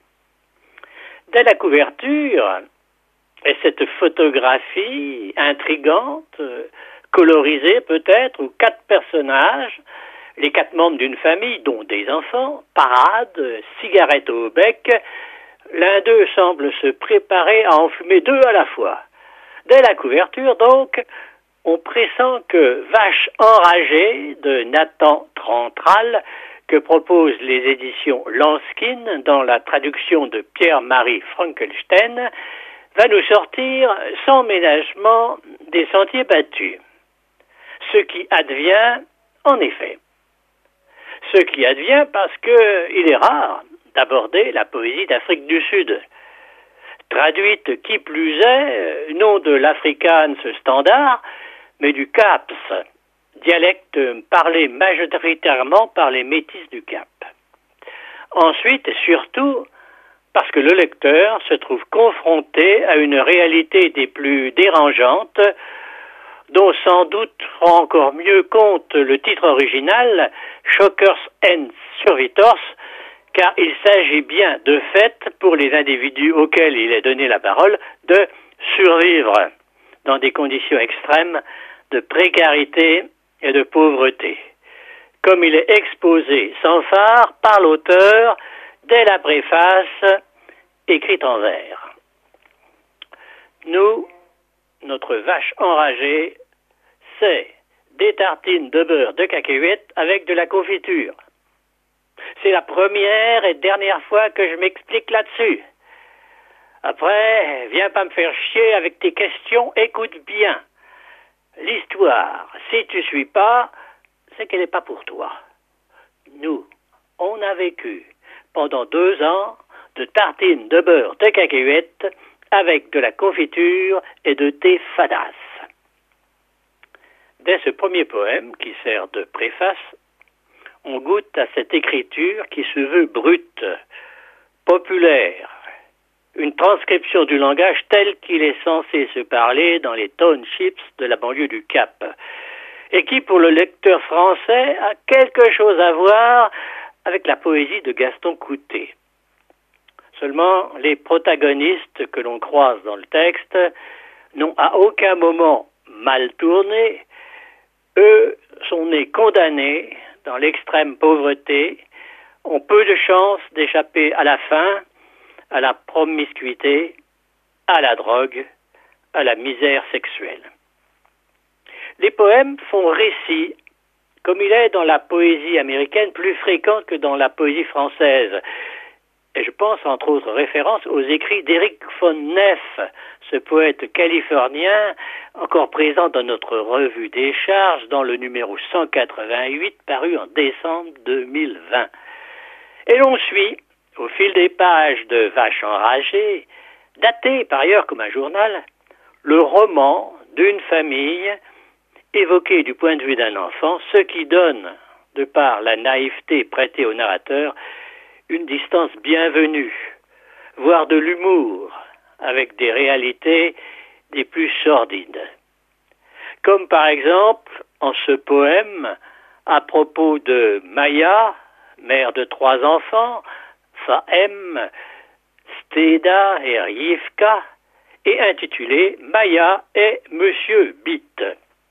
Dès la couverture, et cette photographie intrigante, colorisée peut-être, où 4 personnages, les 4 membres d'une famille, dont des enfants, paradent, cigarette au bec. L'un d'eux semble se préparer à en fumer 2 à la fois. Dès la couverture, donc, on pressent que Vache enragée de Nathan Trantral, que proposent les éditions Lanskin dans la traduction de Pierre-Marie Frankenstein, va nous sortir sans ménagement des sentiers battus. Ce qui advient, en effet. Ce qui advient parce qu'il est rare d'aborder la poésie d'Afrique du Sud. Traduite qui plus est, non de l'Afrikaans standard, mais du Caps, dialecte parlé majoritairement par les métis du Cap. Ensuite, et surtout, parce que le lecteur se trouve confronté à une réalité des plus dérangeantes, dont sans doute rend encore mieux compte le titre original, Shockers and Survivors, car il s'agit bien de fait, pour les individus auxquels il est donné la parole, de survivre dans des conditions extrêmes de précarité et de pauvreté, comme il est exposé sans phare par l'auteur dès la préface écrite en vers. Nous, notre vache enragée, c'est des tartines de beurre de cacahuète avec de la confiture. C'est la première et dernière fois que je m'explique là-dessus. Après, viens pas me faire chier avec tes questions, écoute bien. L'histoire, si tu suis pas, c'est qu'elle n'est pas pour toi. Nous, on a vécu pendant 2 ans de tartines de beurre de cacahuète avec de la confiture et de thé fadas. Dès ce premier poème, qui sert de préface, on goûte à cette écriture qui se veut brute, populaire, une transcription du langage tel qu'il est censé se parler dans les townships de la banlieue du Cap, et qui, pour le lecteur français, a quelque chose à voir avec la poésie de Gaston Coutet. Seulement, les protagonistes que l'on croise dans le texte n'ont à aucun moment mal tourné. Eux sont nés condamnés dans l'extrême pauvreté, ont peu de chances d'échapper à la faim, à la promiscuité, à la drogue, à la misère sexuelle. Les poèmes font récit, comme il est dans la poésie américaine plus fréquent que dans la poésie française. Et je pense entre autres références aux écrits d'Éric von Neff, ce poète californien encore présent dans notre revue des charges dans le numéro 188 paru en décembre 2020. Et l'on suit, au fil des pages de Vache enragée, daté par ailleurs comme un journal, le roman d'une famille évoqué du point de vue d'un enfant, ce qui donne, de par la naïveté prêtée au narrateur, une distance bienvenue, voire de l'humour, avec des réalités des plus sordides. Comme par exemple, en ce poème, à propos de Maya, mère de 3 enfants, Fahem, Steda et Rivka, et intitulé Maya et Monsieur Bitt.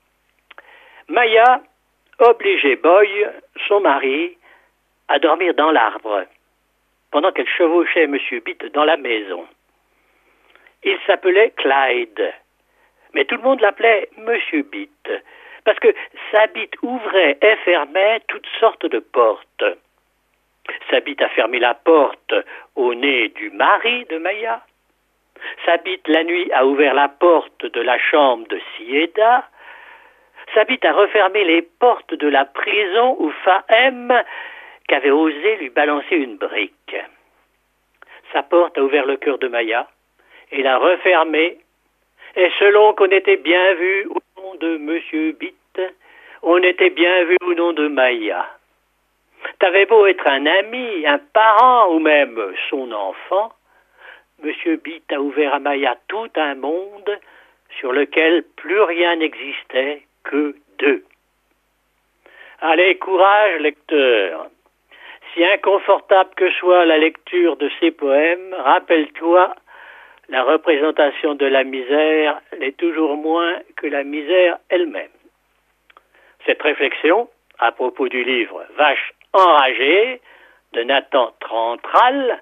Maya obligeait Boy, son mari, à dormir dans l'arbre, pendant qu'elle chevauchait Monsieur Bitt dans la maison. Il s'appelait Clyde, mais tout le monde l'appelait Monsieur Bitt, parce que sa bite ouvrait et fermait toutes sortes de portes. Sa bite a fermé la porte au nez du mari de Maya, Sabit la nuit a ouvert la porte de la chambre de Sieda. Sabit a refermé les portes de la prison où Fahem qu'avait osé lui balancer une brique. Sa porte a ouvert le cœur de Maya et l'a refermée. Et selon qu'on était bien vu au nom de Monsieur Bit, on était bien vu au nom de Maya. T'avais beau être un ami, un parent ou même son enfant, Monsieur Bit a ouvert à Maya tout un monde sur lequel plus rien n'existait que deux. Allez, courage, lecteur. Si inconfortable que soit la lecture de ces poèmes, rappelle-toi, la représentation de la misère l'est toujours moins que la misère elle-même. Cette réflexion, à propos du livre Vache enragée, de Nathan Trantral,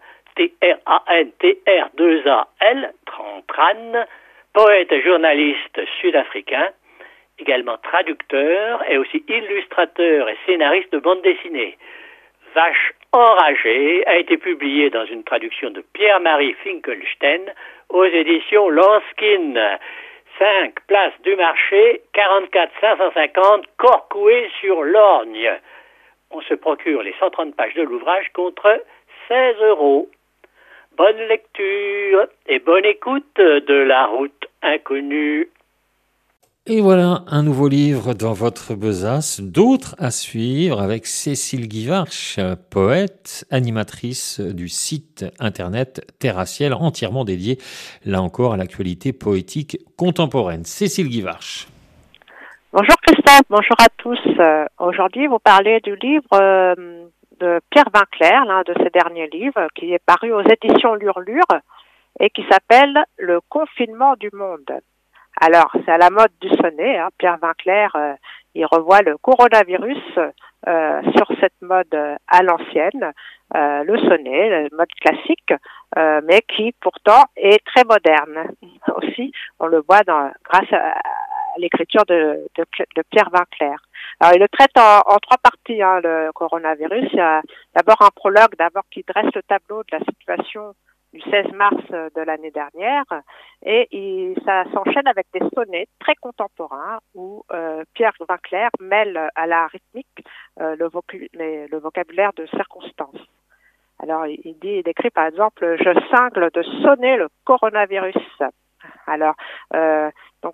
T-R-A-N-T-R-2-A-L, Trantran, poète et journaliste sud-africain, également traducteur et aussi illustrateur et scénariste de bande dessinée. Vache enragée a été publié dans une traduction de Pierre-Marie Finkelstein aux éditions Lanskin. 5 place du marché, 44 550, Corcoué-sur-Lorgne. On se procure les 130 pages de l'ouvrage contre 16 €. Bonne lecture et bonne écoute de La Route Inconnue. Et voilà un nouveau livre dans votre besace, d'autres à suivre avec Cécile Guivarch, poète, animatrice du site internet Terraciel, entièrement dédié, là encore, à l'actualité poétique contemporaine. Cécile Guivarch. Bonjour Christophe, bonjour à tous. Aujourd'hui, vous parlez du livre de Pierre Vinclair, l'un de ses derniers livres, qui est paru aux éditions L'Urlure et qui s'appelle « Le confinement du monde ». Alors, c'est à la mode du sonnet. Hein. Pierre Vinclair, il revoit le coronavirus sur cette mode à l'ancienne, le sonnet, le mode classique, mais qui pourtant est très moderne. Aussi, on le voit grâce à l'écriture de Pierre Vinclair. Alors, il le traite en 3 parties, hein, le coronavirus. Il y a d'abord un prologue, qui dresse le tableau de la situation du 16 mars de l'année dernière, et ça s'enchaîne avec des sonnets très contemporains où Pierre Vinclair mêle à la rythmique le vocabulaire de circonstance. Alors il écrit par exemple « Je cingle de sonner le coronavirus ». Alors donc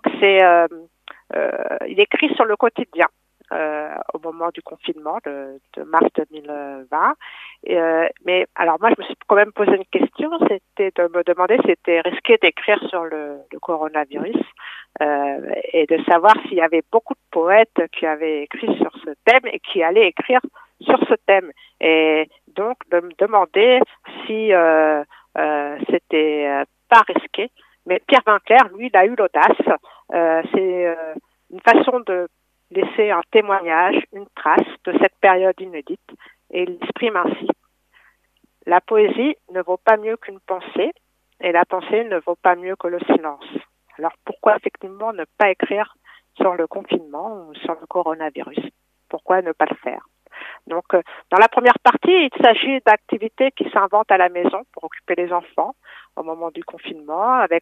il écrit sur le quotidien. Au moment du confinement de mars 2020. Mais alors moi, je me suis quand même posé une question, c'était de me demander si c'était risqué d'écrire sur le coronavirus et de savoir s'il y avait beaucoup de poètes qui avaient écrit sur ce thème et qui allaient écrire sur ce thème. Et donc, de me demander si c'était pas risqué. Mais Pierre Vinclair, lui, il a eu l'audace. C'est une façon de laisser un témoignage, une trace de cette période inédite, et il exprime ainsi. La poésie ne vaut pas mieux qu'une pensée, et la pensée ne vaut pas mieux que le silence. Alors pourquoi effectivement ne pas écrire sur le confinement ou sur le coronavirus? Pourquoi ne pas le faire? Donc dans la première partie, il s'agit d'activités qui s'inventent à la maison pour occuper les enfants au moment du confinement, avec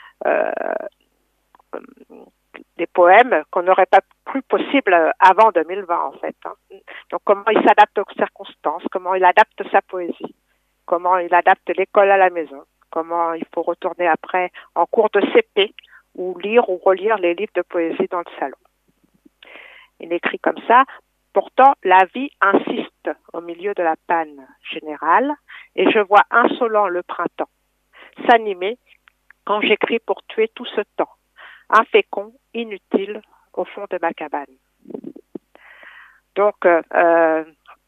des poèmes qu'on n'aurait pas cru possible avant 2020 en fait. Hein. Donc comment il s'adapte aux circonstances, comment il adapte sa poésie, comment il adapte l'école à la maison, comment il faut retourner après en cours de CP ou lire ou relire les livres de poésie dans le salon. Il écrit comme ça: pourtant la vie insiste au milieu de la panne générale et je vois insolent le printemps s'animer quand j'écris pour tuer tout ce temps infécond, inutile, au fond de ma cabane. Donc, ça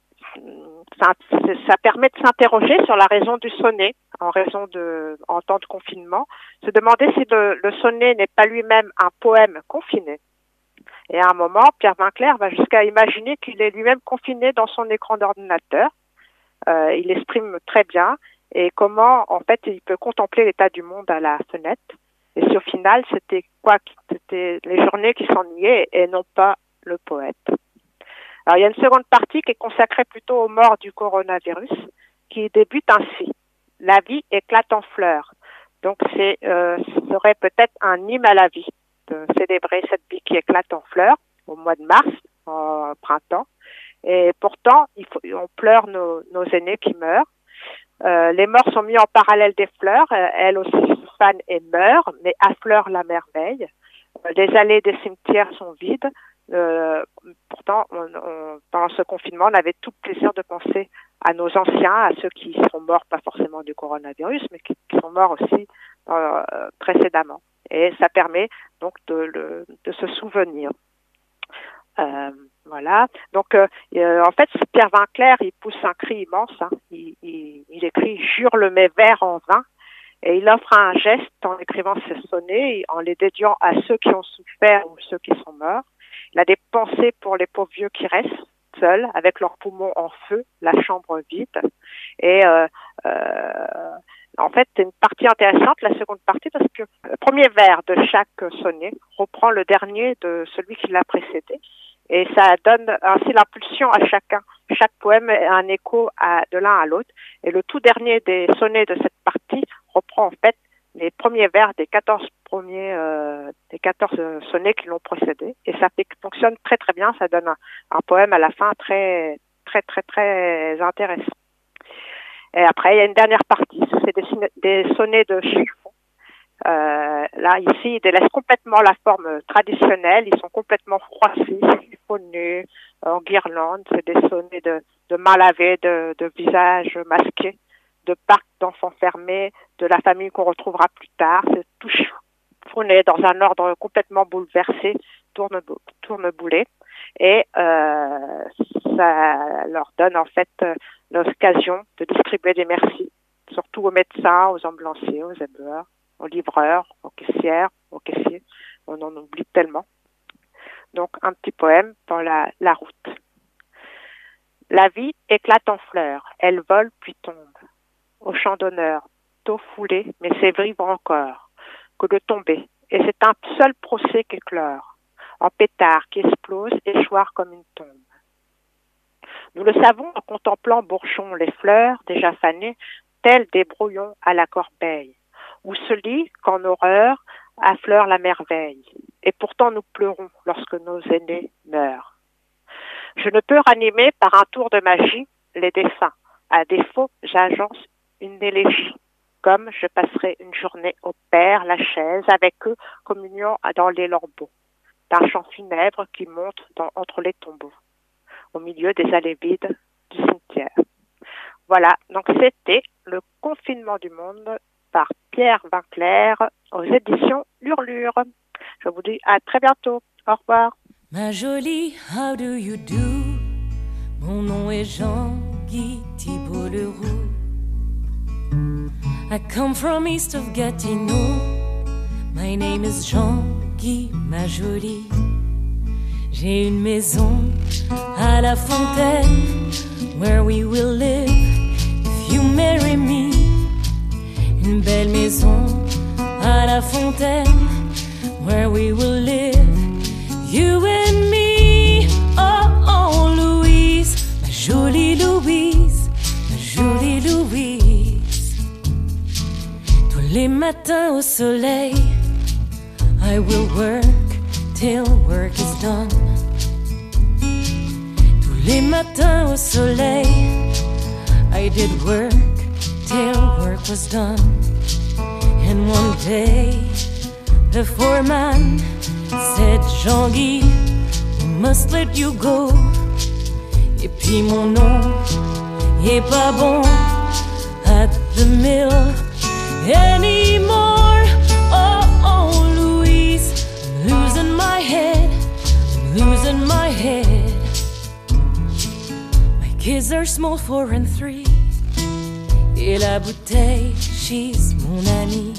permet de s'interroger sur la raison du sonnet en temps de confinement, se demander si le sonnet n'est pas lui-même un poème confiné. Et à un moment, Pierre Vinclair va jusqu'à imaginer qu'il est lui-même confiné dans son écran d'ordinateur. Il exprime très bien et comment, en fait, il peut contempler l'état du monde à la fenêtre. Et si au final, c'était les journées qui s'ennuyaient et non pas le poète. Alors, il y a une seconde partie qui est consacrée plutôt aux morts du coronavirus, qui débute ainsi. La vie éclate en fleurs. Donc serait peut-être un hymne à la vie de célébrer cette vie qui éclate en fleurs au mois de mars, en printemps. Et pourtant, on pleure nos aînés qui meurent. Les morts sont mis en parallèle des fleurs. Elles aussi se fanent et meurent, mais affleurent la merveille. Les allées des cimetières sont vides. Pourtant, pendant ce confinement, on avait tout le plaisir de penser à nos anciens, à ceux qui sont morts, pas forcément du coronavirus, mais qui sont morts aussi précédemment. Et ça permet donc de se souvenir. Voilà. Donc, en fait, Pierre Vinclair, il pousse un cri immense. Hein. Il écrit « Jure le mes vers en vain ». Et il offre un geste en écrivant ces sonnets, en les dédiant à ceux qui ont souffert ou ceux qui sont morts. Il a des pensées pour les pauvres vieux qui restent seuls, avec leurs poumons en feu, la chambre vide. Et en fait, c'est une partie intéressante, la seconde partie, parce que le premier vers de chaque sonnet reprend le dernier de celui qui l'a précédé. Et ça donne ainsi l'impulsion à chacun. Chaque poème est un écho de l'un à l'autre. Et le tout dernier des sonnets de cette partie reprend en fait les premiers vers des 14 sonnets qui l'ont précédé. Et ça fonctionne très très bien. Ça donne un poème à la fin très très très très intéressant. Et après, il y a une dernière partie. C'est des sonnets de chiffon. Là, ici, ils délaissent complètement la forme traditionnelle. Ils sont complètement froissis, chiffonnés, en guirlande. C'est des sonnets de mains lavées, de visages masqués, de parcs d'enfants fermés, de la famille qu'on retrouvera plus tard. C'est tout chiffonné dans un ordre complètement bouleversé, tourneboulé. Et ça leur donne en fait l'occasion de distribuer des merci, surtout aux médecins, aux ambulanciers, aux éboueurs, aux livreurs, aux caissières, aux caissiers. On en oublie tellement. Donc, un petit poème pour la route. La vie éclate en fleurs. Elle vole puis tombe. Au champ d'honneur, tôt foulé, mais c'est vivre encore que de tomber. Et c'est un seul procès qu'éclore, en pétard qui explose, échoir comme une tombe. Nous le savons en contemplant Bourchon les fleurs, déjà fanées, tels des brouillons à la corbeille, où se lit qu'en horreur affleure la merveille. Et pourtant nous pleurons lorsque nos aînés meurent. Je ne peux ranimer par un tour de magie les défunts. À défaut, j'agence une élégie. Comme je passerai une journée au Père Lachaise avec eux, communion dans les lambeaux d'un chant funèbre qui monte entre les tombeaux, au milieu des allées vides du cimetière. Voilà, donc c'était Le confinement du monde par Pierre Vinclair aux éditions L'Hurlure. Je vous dis à très bientôt. Au revoir. Ma jolie, how do you do? Mon nom est Jean-Guy Thibault-Leroux. I come from east of Gatineau. My name is Jean-Guy, ma jolie. J'ai une maison à la fontaine where we will live if you marry me. Une belle maison à la fontaine where we will live, you and me. Oh, oh, Louise, ma jolie Louise, ma jolie Louise. Tous les matins au soleil, I will work till work is done. Tous les matins au soleil, I did work till work was done. And one day, the foreman said, Jean-Guy, we must let you go. Et puis mon nom est pas bon at the mill anymore. Oh, oh, Louise, I'm losing my head, I'm losing my head. My kids are small, 4 and 3. Et la bouteille, she's mon amie.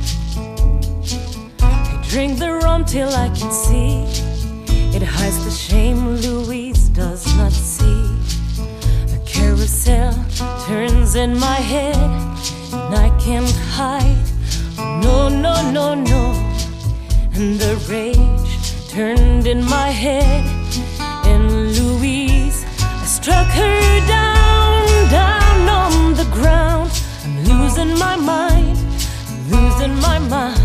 I drink the rum till I can see. It hides the shame Louise does not see. A carousel turns in my head, and I can't hide. No, no, no, no. And the rage turned in my head, and Louise, I struck her down, down on the ground. I'm losing my mind, I'm losing losing my mind.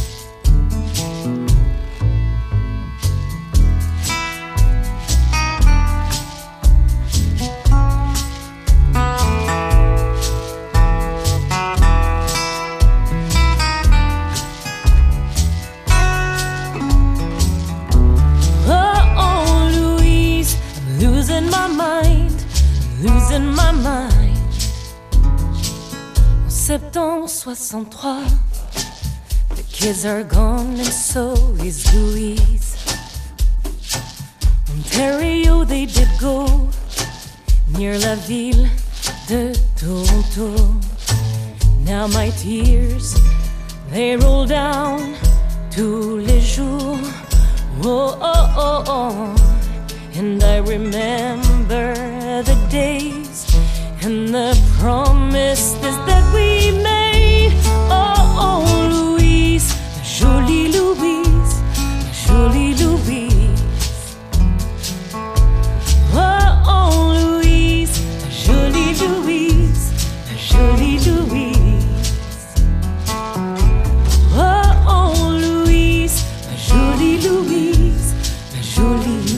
Losing my mind. En septembre 63, the kids are gone and so is Louise. Ontario they did go, near la ville de Toronto. Now my tears, they roll down tous les jours. Oh, oh, oh, oh. And I remember the days and the promises that we made. Oh, oh, Louise, ma jolie Louise, ma jolie Louise. Oh, oh, Louise, ma jolie Louise, ma jolie Louise. Oh, oh, Louise, ma jolie Louise, ma jolie Louise.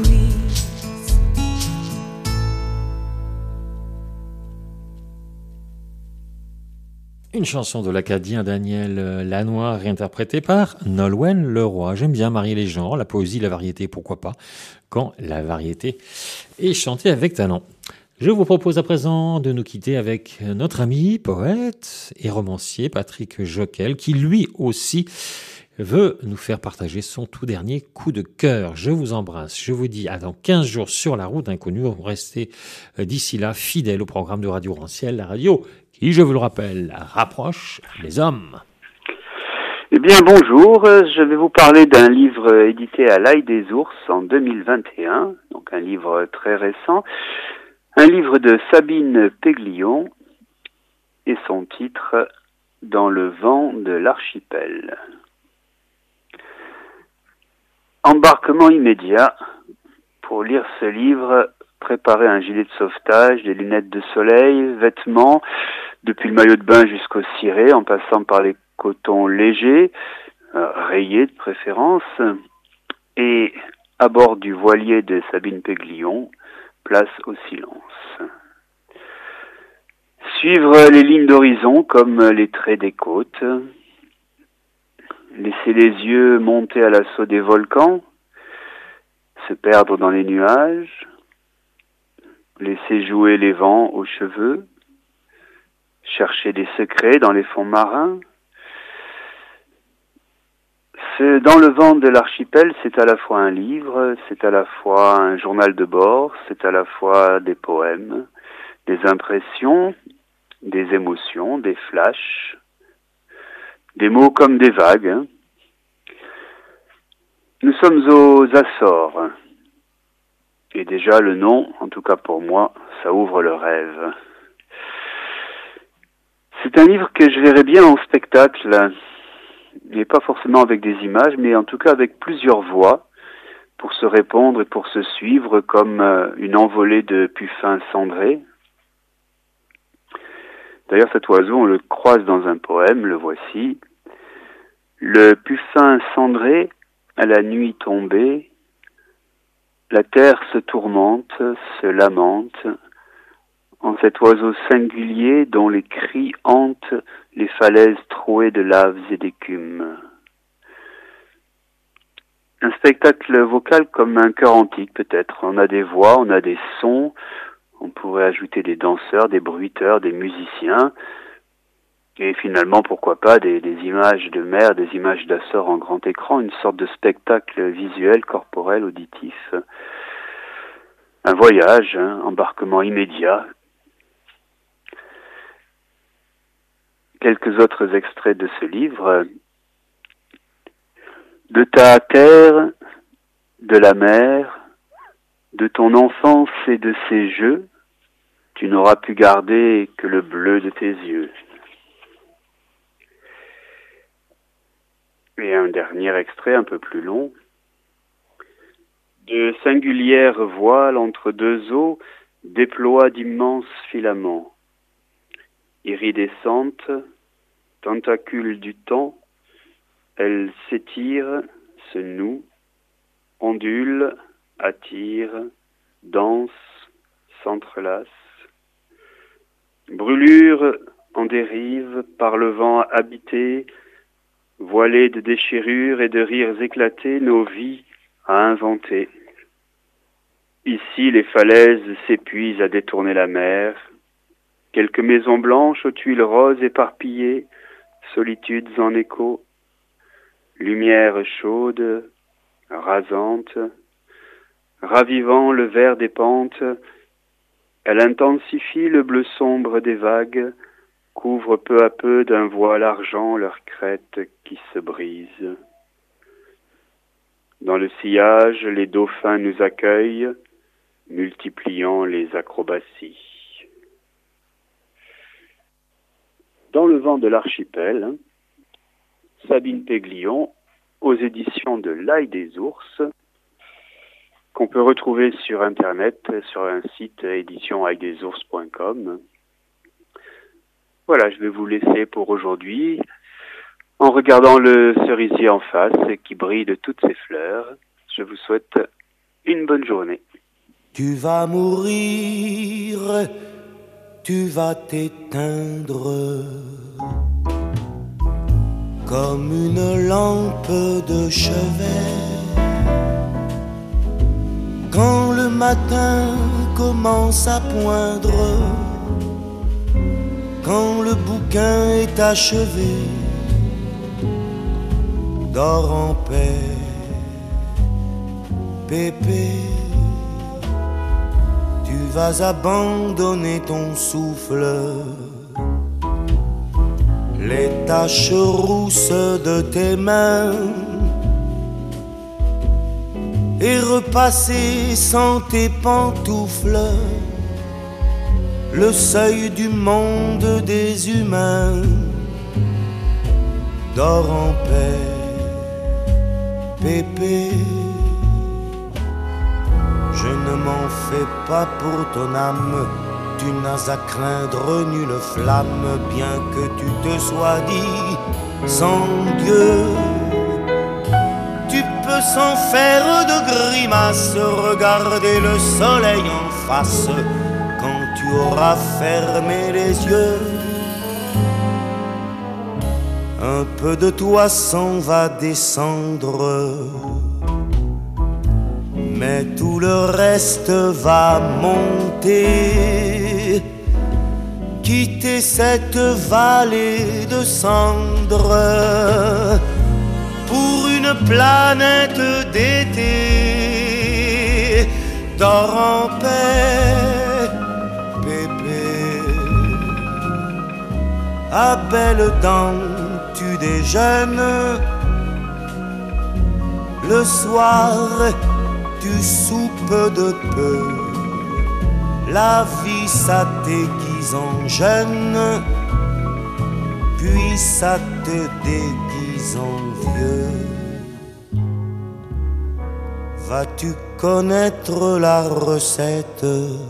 Une chanson de l'Acadien Daniel Lanois réinterprétée par Nolwenn Leroy. J'aime bien marier les genres, la poésie, la variété, pourquoi pas, quand la variété est chantée avec talent. Je vous propose à présent de nous quitter avec notre ami, poète et romancier Patrick Joquel, qui lui aussi veut nous faire partager son tout dernier coup de cœur. Je vous embrasse, je vous dis à dans 15 jours sur la route inconnue. Restez d'ici là fidèles au programme de Radio Granciel, la radio qui, je vous le rappelle, rapproche les hommes. Eh bien, bonjour. Je vais vous parler d'un livre édité à l'Ail des Ours en 2021, donc un livre très récent, un livre de Sabine Péglion et son titre « Dans le vent de l'archipel ». Embarquement immédiat. Pour lire ce livre, préparez un gilet de sauvetage, des lunettes de soleil, vêtements, depuis le maillot de bain jusqu'au ciré, en passant par les cotons légers, rayés de préférence, et à bord du voilier de Sabine Péglion, place au silence. Suivre les lignes d'horizon comme les traits des côtes, laisser les yeux monter à l'assaut des volcans, se perdre dans les nuages, laisser jouer les vents aux cheveux, chercher des secrets dans les fonds marins. Dans le vent de l'archipel, c'est à la fois un livre, c'est à la fois un journal de bord, c'est à la fois des poèmes, des impressions, des émotions, des flashs, des mots comme des vagues. Nous sommes aux Açores. Et déjà le nom, en tout cas pour moi, ça ouvre le rêve. C'est un livre que je verrais bien en spectacle, et pas forcément avec des images, mais en tout cas avec plusieurs voix, pour se répondre et pour se suivre comme une envolée de puffins cendrés. D'ailleurs, cet oiseau, on le croise dans un poème, le voici. Le puffin cendré, à la nuit tombée, la terre se tourmente, se lamente, en cet oiseau singulier dont les cris hantent les falaises trouées de laves et d'écume. Un spectacle vocal comme un chœur antique peut-être. On a des voix, on a des sons, on pourrait ajouter des danseurs, des bruiteurs, des musiciens, et finalement, pourquoi pas, des images de mer, des images d'Açores en grand écran, une sorte de spectacle visuel, corporel, auditif. Un voyage, embarquement immédiat. Quelques autres extraits de ce livre. De ta terre, de la mer, de ton enfance et de ses jeux, tu n'auras pu garder que le bleu de tes yeux. Et un dernier extrait un peu plus long. De singulières voiles entre deux eaux déploient d'immenses filaments. Iridescentes, tentacule du temps, elle s'étire, se noue, ondule, attire, danse, s'entrelace. Brûlure en dérive, par le vent habité, voilée de déchirures et de rires éclatés, nos vies à inventer. Ici, les falaises s'épuisent à détourner la mer. Quelques maisons blanches aux tuiles roses éparpillées, solitudes en écho. Lumière chaude, rasante, ravivant le vert des pentes, elle intensifie le bleu sombre des vagues, couvre peu à peu d'un voile argent leurs crêtes qui se brisent. Dans le sillage, les dauphins nous accueillent, multipliant les acrobaties. Dans le vent de l'archipel, Sabine Péglion, aux éditions de L'Ail des Ours, qu'on peut retrouver sur Internet, sur un site éditionaildesours.com. Voilà, je vais vous laisser pour aujourd'hui en regardant le cerisier en face qui brille de toutes ses fleurs. Je vous souhaite une bonne journée. Tu vas mourir, tu vas t'éteindre comme une lampe de chevet. Quand le matin commence à poindre, quand le bouquin est achevé, dors en paix, pépé. Tu vas abandonner ton souffle, les taches rousses de tes mains, et repasser sans tes pantoufles le seuil du monde des humains. Dors en paix, pépé. Je ne m'en fais pas pour ton âme, tu n'as à craindre nulle flamme, bien que tu te sois dit sans Dieu. Tu peux sans faire de grimace regarder le soleil en face quand tu auras fermé les yeux. Un peu de toi s'en va descendre, mais tout le reste va monter, quitter cette vallée de cendres pour une planète d'été. Dors en paix, bébé. À belles dents, tu déjeunes. Le soir, tu soupes de peu. La vie, ça t'aiguise en jeune, puis ça te déguise en vieux. Vas-tu connaître la recette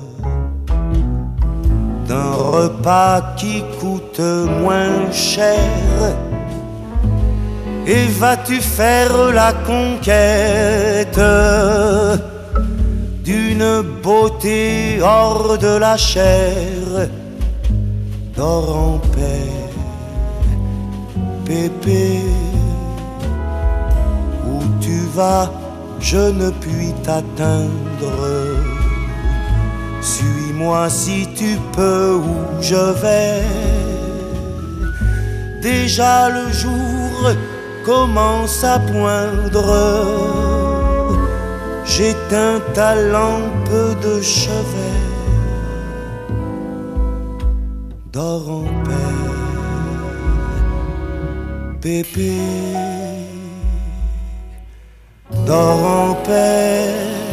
d'un repas qui coûte moins cher? Et vas-tu faire la conquête d'une beauté hors de la chair? Dors en paix, bébé. Où tu vas, je ne puis t'atteindre. Suis-moi si tu peux où je vais. Déjà le jour commence à poindre. J'éteins ta lampe de chevet. Dors en paix, bébé. Dors en paix.